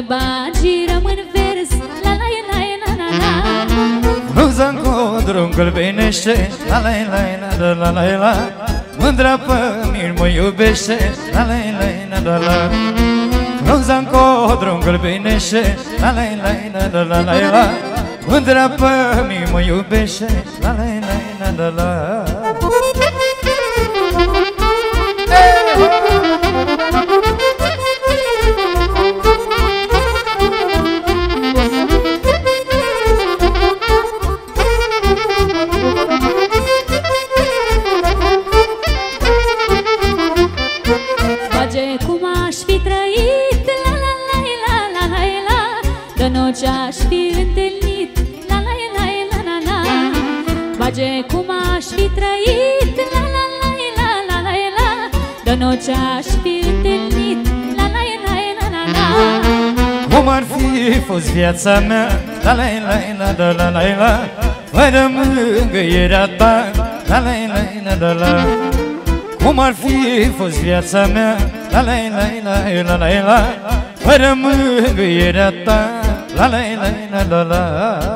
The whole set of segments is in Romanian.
Unii bagi rămân verzi, la la la la la la. Frunza-n codru îngălbenește, la la la la la la la. Mândra pe mine mă iubește, la la la la la la. Frunza-n codru îngălbenește, la la la la la la la. Mândra pe mine mă iubește, la la la la la la. Ce-aș fi întâlnit, la la la la la la. Bage cum aș fi trăit, la la la la la la la. Dar nu ce-aș fi întâlnit, la la la la la la. Cum ar fi fost viața mea, la la la la la la la. Fără mângâierea ta, la la la la la. Cum ar fi fost viața mea, la la la la la la. Fără mângâierea ta, la la la la la la.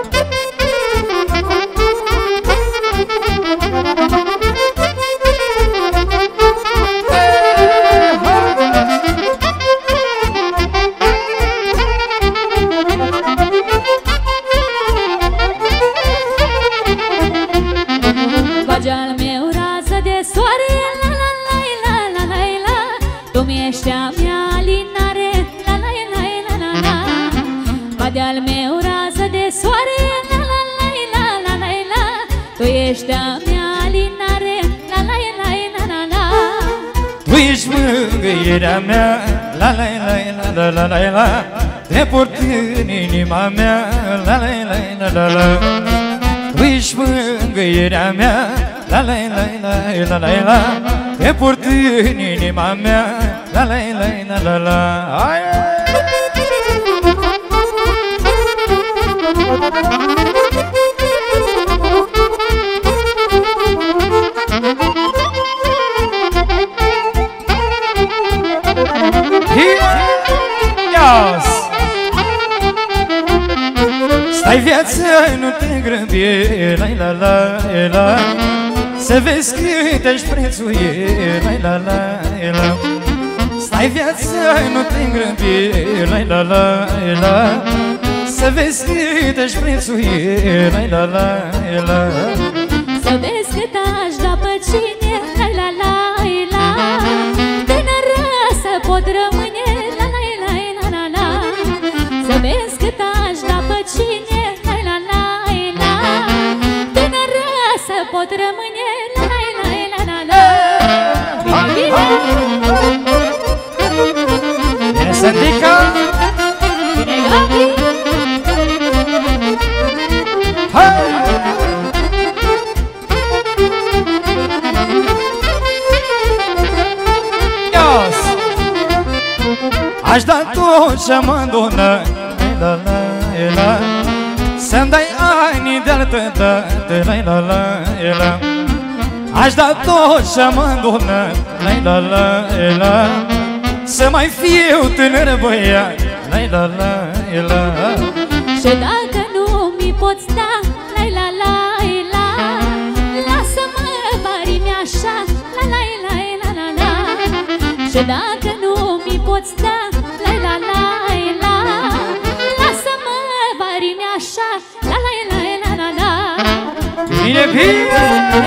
Bagi-al meu rază de soare, la la la la la la la. Tu mi-ești a mea alinare, la la la la la la. Bagi-al meu rază de soare, la la la la la la la. Tu ești a mea alinare, la la la la la la. Tu ești mângâierea mea, la la la la la la la. Te port în inima mea, la la la la la. Tu ești mângâierea mea, la la la la la la. Te port în inima mea, la la la la la la. Stai viață, nu te grăbi, la la la la. Să vezi cât aș prețuie, la la la la. Stai viață, nu te grăbi, la la la la. Să vezi cât aș prețuie, la la la la. Să vezi cât aș da pe cine, la la la la. Tânără să pot rămâne, la la la la la la. Să vezi cât aș da pe cine, la la la la. Tânără să pot rămâne, la la la la la la. Bine, bine! Bine, Sandica! Bine, Gabi! Aș da tot ce-am adunat, la la la. Să-mi dai ani de altă dată, la la la la. Aș da tot ce-am adunat, la la la. Să mai fiu tânăr băiat, la la la la. Și dacă nu mi poți da, la la la la. Lasă-mă barimi așa, la la la la la la. Și dacă nu mi poți da, la la la la. Lasă-mă barimi așa, la la la la la la. Bine, bine!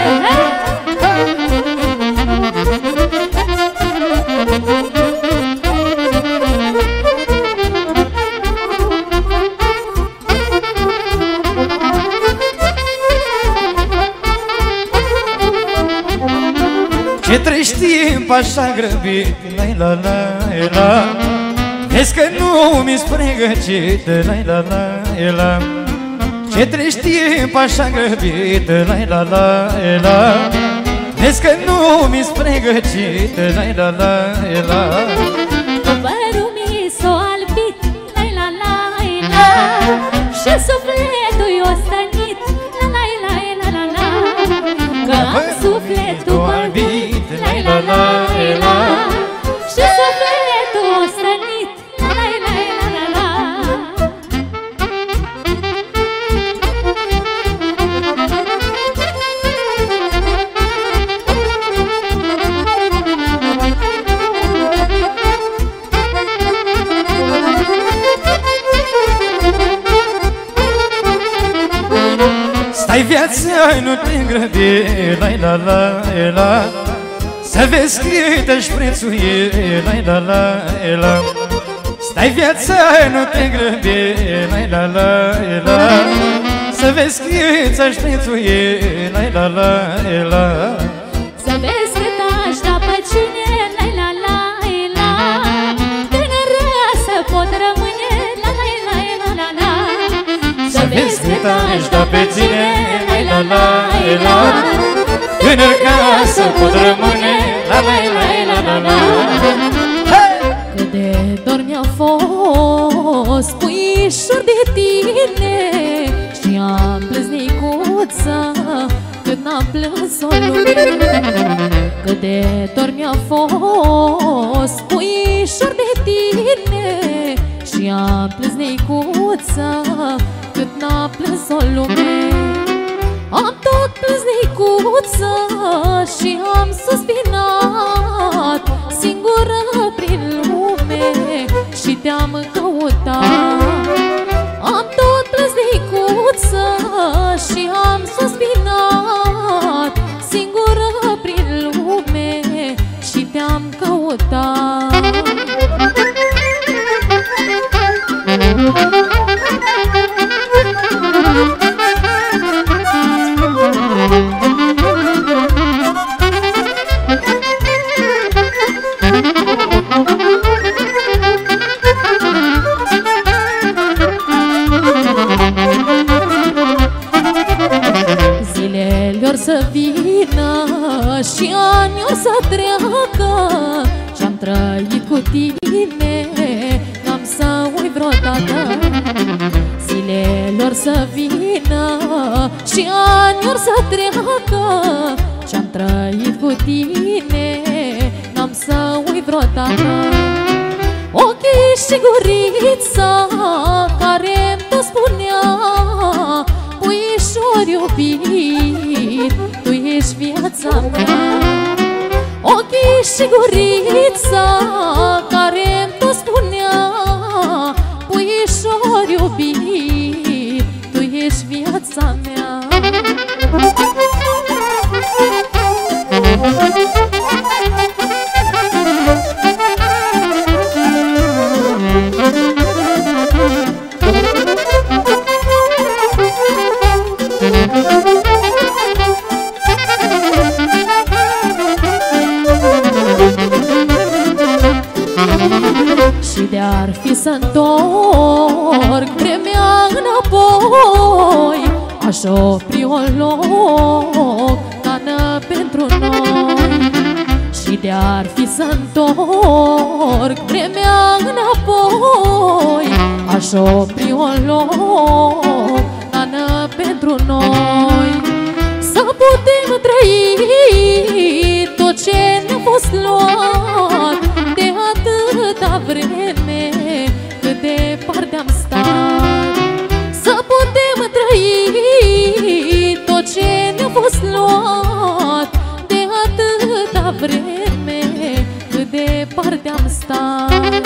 Ce treci timp așa grăbit, la la la la. Vezi că nu mi-s pregătit, la la la la. Ce treci timp așa grăbit, la la la la. Vezi că nu mi-s pregătit, la la la la. Părul mi s-o albit, la la la la. Și sufletul-i ostănit, la la la la la. Că am sufletul albit, la la la la. Și sufletul ostănit, la la la la viața, nu te îngrăbi, la să vezi cât își prețuie, la stai viața, nu te îngrăbi, la să vezi cât își prețuie, la să vezi cât aș da pe cine, la tânără să pot rămâne, la să vezi cât aș da pe cine, la tânăr ca să pot rămâne, la cât de dor mi-a fost puișor de tine și am plâns nicuța cât n-am plâns o lume. Cât de dor mi-a fost puișor de tine și am plâns nicuța cât n-am plâns o lume. Am tot plâns nicuța și am suspinat singură prin lume și te-am căutat. Am tot plâns nicuța și am suspinat singură prin lume și te-am căutat. Zilele or să vină și ani or să treacă și-am trăit cu tine, n-am să uit vreodată. Zilele or să vină și ani or să treacă și-am trăit cu tine, n-am să uit vreodată. Ochii și gurița care-mi tot spunea, puișor iubit, tu ești viața mea. Ochii și gurița care-mi tot spunea, puișor iubit, tu ești viața mea. Și de-ar fi să-ntorc vremea înapoi, aș opri un loc cană pentru noi. Și de-ar fi să-ntorc vremea înapoi, aș opri un loc cană pentru noi. Să putem trăi tot ce ne-a fost luat de atâta vreme cât departe am stat. Să putem trăi tot ce ne-a fost luat de atâta vreme cât departe am stat.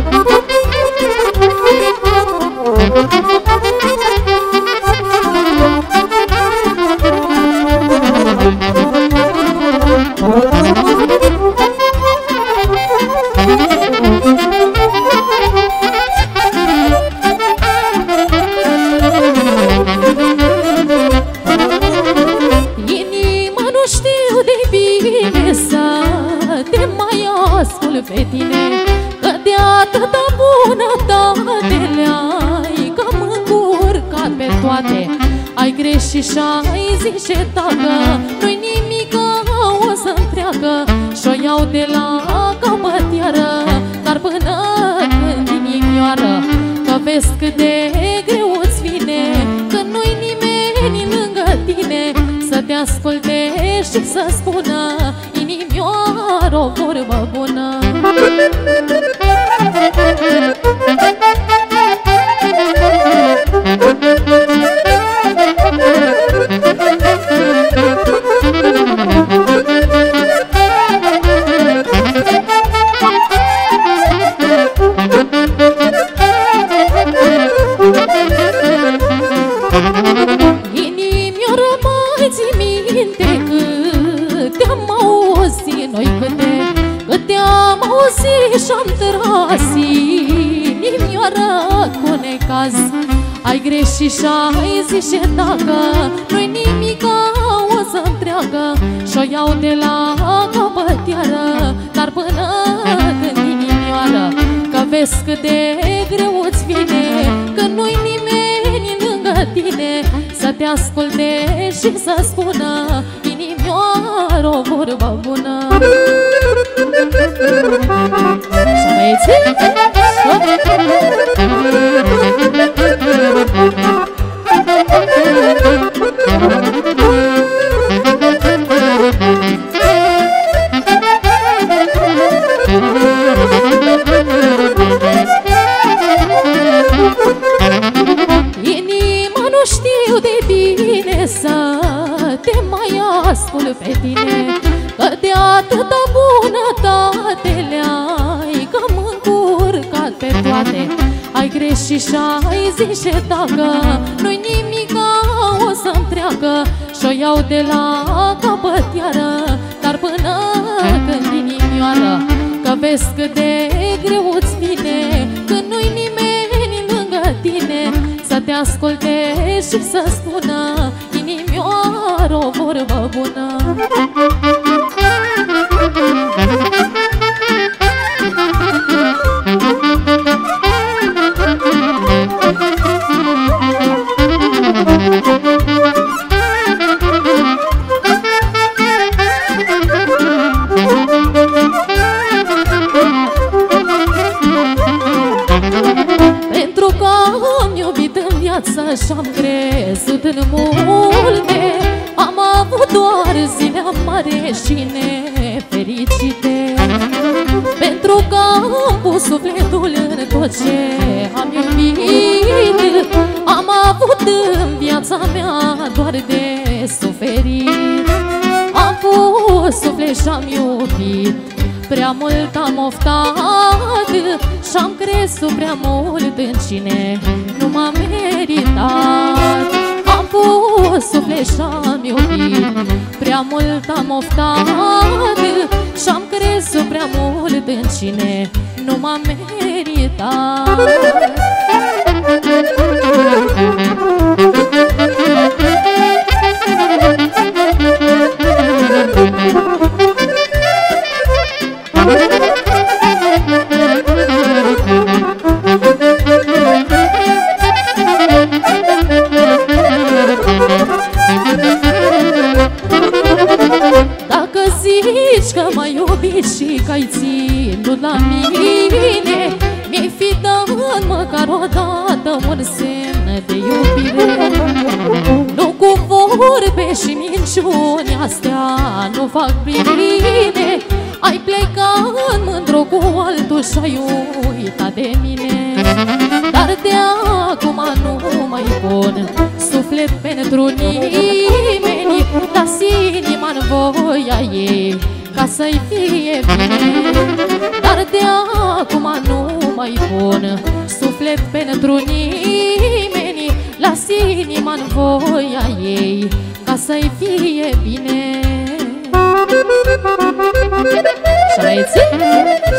Inima nu știu de bine să te mai ascult pe tine, că de atâta bunătate le-ai că m-am încurcat pe toate. Ai greșit și-ai zice tacă, nu-i nimică o să-mi treacă și-o iau de la capăt iară, dar până când inimioară, că vezi cât de greu-ți vine când nu-i nimeni lângă tine să te asculte și să spună inimioară o vorbă bună. Inimioară și-am tras inimioară cu necaz. Ai greșit și-ai zis și dacă nu-i nimica o să-mi treacă și-o iau de la capăt iară, dar până când inimioară, că vezi cât de greu îți vine când nu-i nimeni lângă tine să te asculte și să spună inimioară o vorbă bună. Și băieții, inima nu știu de bine să te mai ascult pe tine, că de atâta bunătate le-ai că m-am încurcat pe toate. Ai greșit și-ai zis și dacă nu-i nimica o să-mi treacă și-o iau de la capăt iară, dar până când inimioară, că vezi cât de greu îți vine când nu-i nimeni lângă tine să te asculte și să spună inimioară o vorbă bună. Pentru că am iubit în viață și-am crezut în multe, am avut doar zile amare și nefericite. Pentru că am pus sufletul în tot ce am iubit, am avut în viața mea doar de suferit. Am pus suflet și-am iubit, prea mult am oftat și-am crezut prea mult în cine nu m-a meritat. Am pus suflet și-am iubit, prea mult am oftat și-am crezut prea mult în cine nu m-a meritat. Dacă zici că m-ai iubit și că ai ținut la mine, mi-ai fi dat măcar o dată un semn de iubire. Nu cu vorbe și minciuni, astea nu fac bine. Ai plecat mândru cu altul și-ai uitat de mine. Dar de acum nu mai pun suflet pentru nimeni, las inima-n voia ei ca să-i fie bine. Dar de acum nu mai pun suflet pentru nimeni, las inima-n voia ei ca să-i fie bine. Și